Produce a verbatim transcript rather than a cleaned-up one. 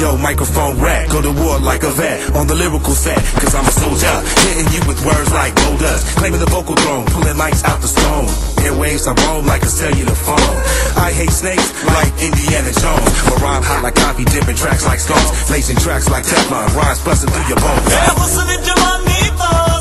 Yo, microphone rap, go to war like a vet on the lyrical set, cause I'm a soldier, hitting you with words like boulders, claiming the vocal throne, pulling mics out the stone. Airwaves I roam like a cellular phone. I hate snakes like Indiana Jones, but rhyme hot like coffee, dipping tracks like stones, lacing tracks like Teflon, rhymes busting through your bones. Yeah, listen to Jamal.